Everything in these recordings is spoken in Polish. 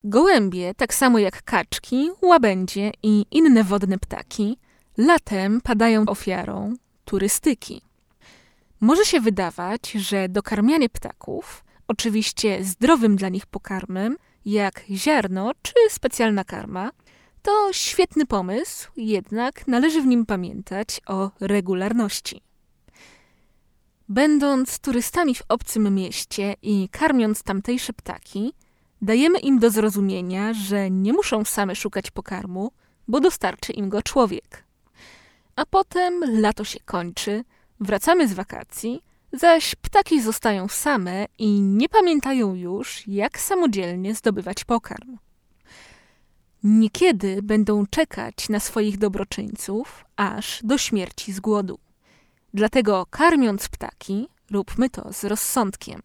Gołębie, tak samo jak kaczki, łabędzie i inne wodne ptaki, latem padają ofiarą turystyki. Może się wydawać, że dokarmianie ptaków, oczywiście zdrowym dla nich pokarmem, jak ziarno czy specjalna karma, to świetny pomysł, jednak należy w nim pamiętać o regularności. Będąc turystami w obcym mieście i karmiąc tamtejsze ptaki, dajemy im do zrozumienia, że nie muszą same szukać pokarmu, bo dostarczy im go człowiek. A potem lato się kończy, wracamy z wakacji, zaś ptaki zostają same i nie pamiętają już, jak samodzielnie zdobywać pokarm. Niekiedy będą czekać na swoich dobroczyńców, aż do śmierci z głodu. Dlatego karmiąc ptaki, róbmy to z rozsądkiem.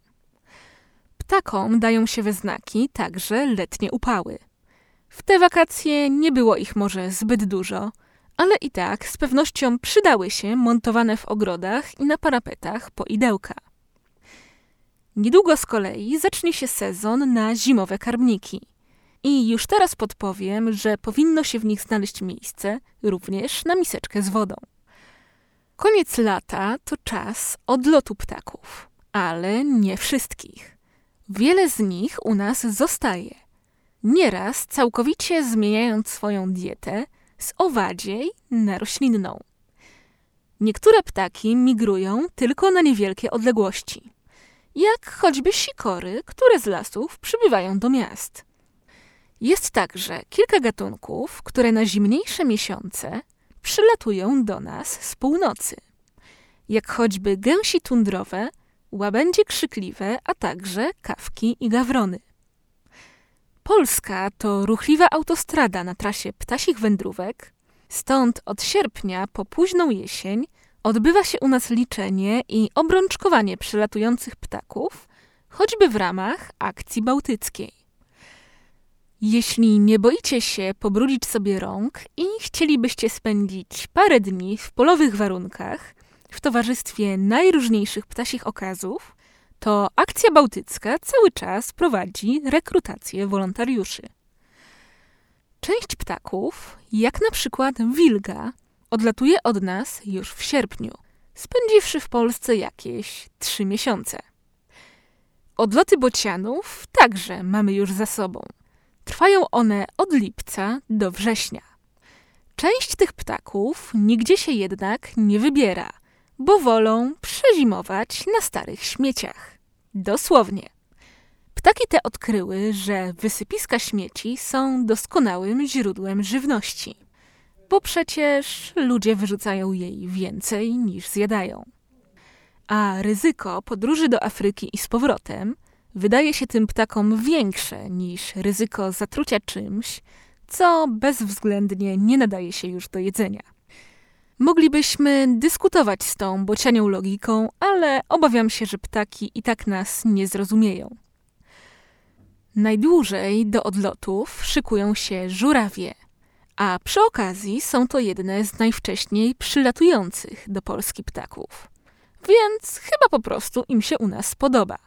Ptakom dają się we znaki także letnie upały. W te wakacje nie było ich może zbyt dużo, ale i tak z pewnością przydały się montowane w ogrodach i na parapetach poidełka. Niedługo z kolei zacznie się sezon na zimowe karmniki. I już teraz podpowiem, że powinno się w nich znaleźć miejsce również na miseczkę z wodą. Koniec lata to czas odlotu ptaków, ale nie wszystkich. Wiele z nich u nas zostaje. Nieraz całkowicie zmieniając swoją dietę z owadziej na roślinną. Niektóre ptaki migrują tylko na niewielkie odległości, jak choćby sikory, które z lasów przybywają do miast. Jest także kilka gatunków, które na zimniejsze miesiące przylatują do nas z północy, jak choćby gęsi tundrowe, łabędzie krzykliwe, a także kawki i gawrony. Polska to ruchliwa autostrada na trasie ptasich wędrówek, stąd od sierpnia po późną jesień odbywa się u nas liczenie i obrączkowanie przylatujących ptaków, choćby w ramach akcji bałtyckiej. Jeśli nie boicie się pobrudzić sobie rąk i chcielibyście spędzić parę dni w polowych warunkach w towarzystwie najróżniejszych ptasich okazów, to Akcja Bałtycka cały czas prowadzi rekrutację wolontariuszy. Część ptaków, jak na przykład wilga, odlatuje od nas już w sierpniu, spędziwszy w Polsce jakieś 3 miesiące. Odloty bocianów także mamy już za sobą. Trwają one od lipca do września. Część tych ptaków nigdzie się jednak nie wybiera, bo wolą przezimować na starych śmieciach. Dosłownie. Ptaki te odkryły, że wysypiska śmieci są doskonałym źródłem żywności, bo przecież ludzie wyrzucają jej więcej niż zjadają. A ryzyko podróży do Afryki i z powrotem wydaje się tym ptakom większe niż ryzyko zatrucia czymś, co bezwzględnie nie nadaje się już do jedzenia. Moglibyśmy dyskutować z tą bocianią logiką, ale obawiam się, że ptaki i tak nas nie zrozumieją. Najdłużej do odlotów szykują się żurawie, a przy okazji są to jedne z najwcześniej przylatujących do Polski ptaków. Więc chyba po prostu im się u nas podoba.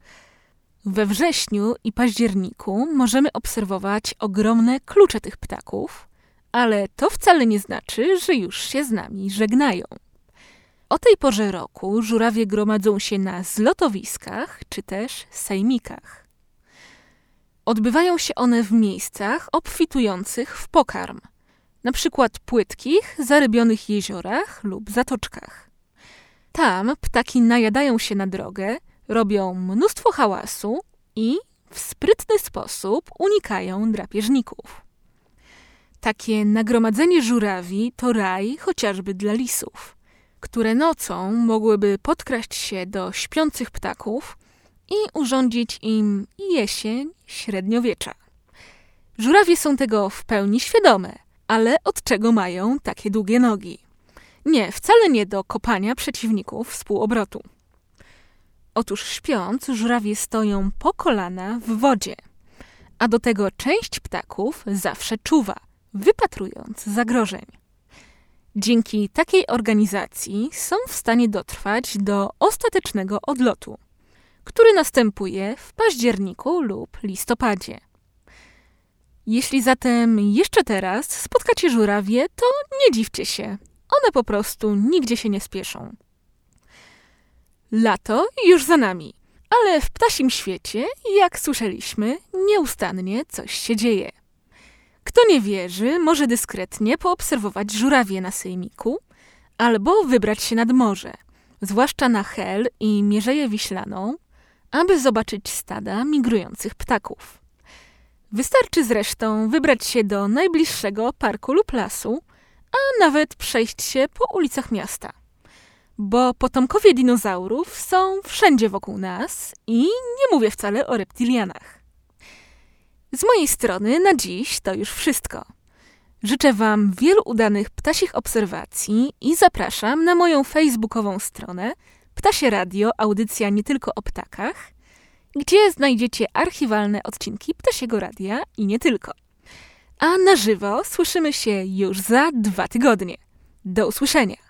We wrześniu i październiku możemy obserwować ogromne klucze tych ptaków, ale to wcale nie znaczy, że już się z nami żegnają. O tej porze roku żurawie gromadzą się na zlotowiskach czy też sejmikach. Odbywają się one w miejscach obfitujących w pokarm, na przykład płytkich, zarybionych jeziorach lub zatoczkach. Tam ptaki najadają się na drogę, robią mnóstwo hałasu i w sprytny sposób unikają drapieżników. Takie nagromadzenie żurawi to raj chociażby dla lisów, które nocą mogłyby podkraść się do śpiących ptaków i urządzić im jesień średniowiecza. Żurawie są tego w pełni świadome, ale od czego mają takie długie nogi? Nie, wcale nie do kopania przeciwników z półobrotu. Otóż śpiąc, żurawie stoją po kolana w wodzie, a do tego część ptaków zawsze czuwa, wypatrując zagrożeń. Dzięki takiej organizacji są w stanie dotrwać do ostatecznego odlotu, który następuje w październiku lub listopadzie. Jeśli zatem jeszcze teraz spotkacie żurawie, to nie dziwcie się. One po prostu nigdzie się nie spieszą. Lato już za nami, ale w ptasim świecie, jak słyszeliśmy, nieustannie coś się dzieje. Kto nie wierzy, może dyskretnie poobserwować żurawie na sejmiku albo wybrać się nad morze, zwłaszcza na Hel i Mierzeję Wiślaną, aby zobaczyć stada migrujących ptaków. Wystarczy zresztą wybrać się do najbliższego parku lub lasu, a nawet przejść się po ulicach miasta. Bo potomkowie dinozaurów są wszędzie wokół nas i nie mówię wcale o reptilianach. Z mojej strony na dziś to już wszystko. Życzę Wam wielu udanych ptasich obserwacji i zapraszam na moją facebookową stronę Ptasie Radio, audycja nie tylko o ptakach, gdzie znajdziecie archiwalne odcinki Ptasiego Radia i nie tylko. A na żywo słyszymy się już za 2 tygodnie. Do usłyszenia!